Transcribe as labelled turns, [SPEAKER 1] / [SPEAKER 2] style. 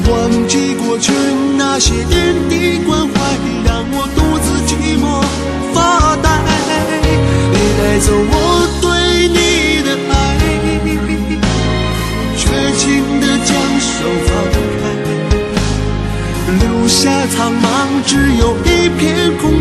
[SPEAKER 1] 忘记过去那些点滴关怀，让我独自寂寞发呆。你带走我对你的爱，绝情地将手放开，留下苍茫，只有一片空